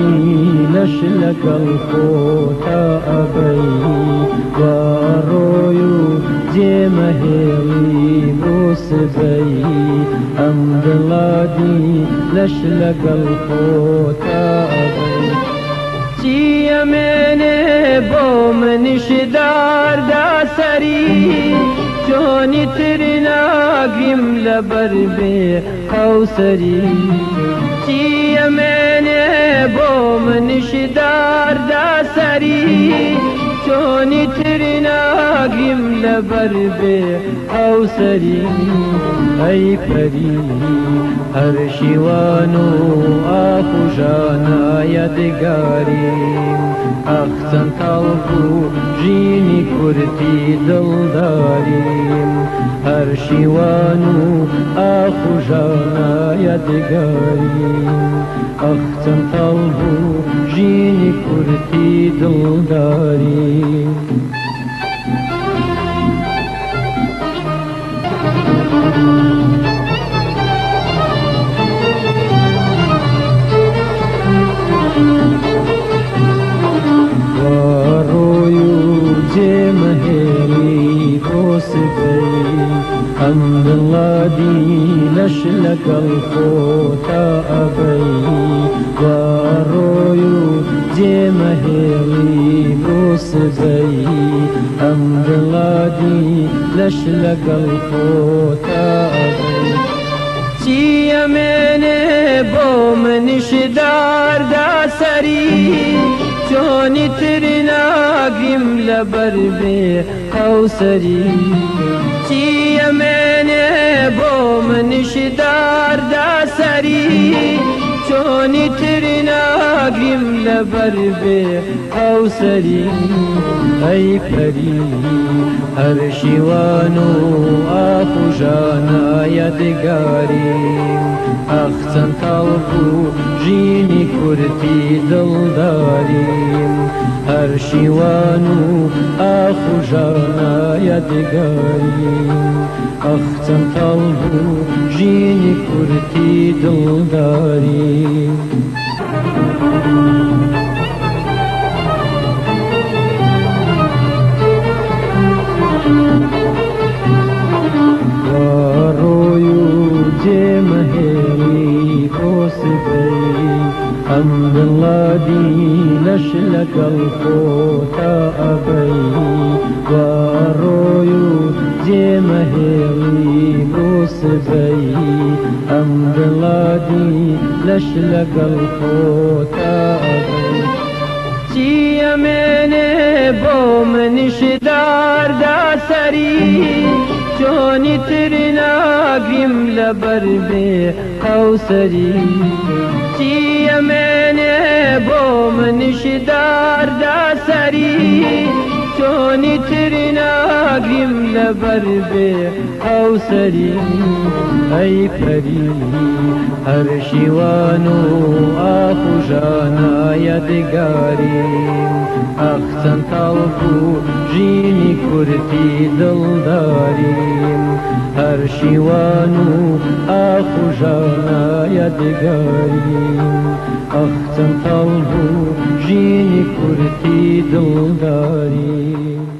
لەش لەگەڵ خۆتا ئەبەی وا ڕۆی و جێمەهێڵی بۆ سبەی ئەم دڵادی لەش لەگەڵ خۆتا ئەبەی چی ئەمێنێ بۆ منیش داردا سەری چۆنی تر ناگریم لەبەر بێ هەوسەری چی ئەمێنێ بۆ منیش داردا سەری چۆنی تر ناگریم لەبەر بێ هەوسەری ئەی پەری هەر شیوان و ئاخ و ژانە یادگاریم ئەخ چەند تاڵ بوو ژینی کورتی دڵداریم هەر شیوان و ئاخ و ژانە یادگاریم ئەخ چەند تاڵ بوو ژینی کورتی دڵداریم ئەم دڵادی لەش لەگەڵ خۆتا ئەبەی وا ڕۆی و جێمەهێڵی بۆ سبەی ئەم دڵادی لەش لەگەڵ خۆتا ئەبەی چی ئەمێنێ بۆ منیش داردا سەری چۆنی تر ناگریم لەبەر بێ هەوسەری چی ئەمێنێ بۆ منیش داردا سەری چۆنی تر ناگریم لەبەر بێ هەوسەری ئەی پەری هەر شیوان و ئاخ و ژانە یادگاریم ئەخ چەند تاڵ بوو ژینی کورتی دڵداریم هەر شیوان و ئاخ و ژانە یادگاریم ئەخ چەند تاڵ بوو ژینی کورتی دڵداریم ئەم دڵادی لەش لەگەڵ خۆتا ئەبەی وا ڕۆی و جێمەهێڵی بۆ سبەی ئەم دڵادی لەش لەگەڵ خۆتا ئەبەی چی ئەمێنێ بۆ منیش داردا سەری چۆنی تر ناگریم لەبەر بێ هەوسەری چی ئەمێنێ بۆ منیش داردا سەری چۆنی تر ناگریم لەبەر بێ هەوسەری ئەی پەری هەر شیوان و ئاخ و ژانە یادگاریم ئەخ چەند تاڵ بوو ژینی کورتی دڵداریم هەر شیوان و ئاخ و ژانە یادگاریم ئەخ چەند تاڵ بوو ژینی کورتی دڵداریم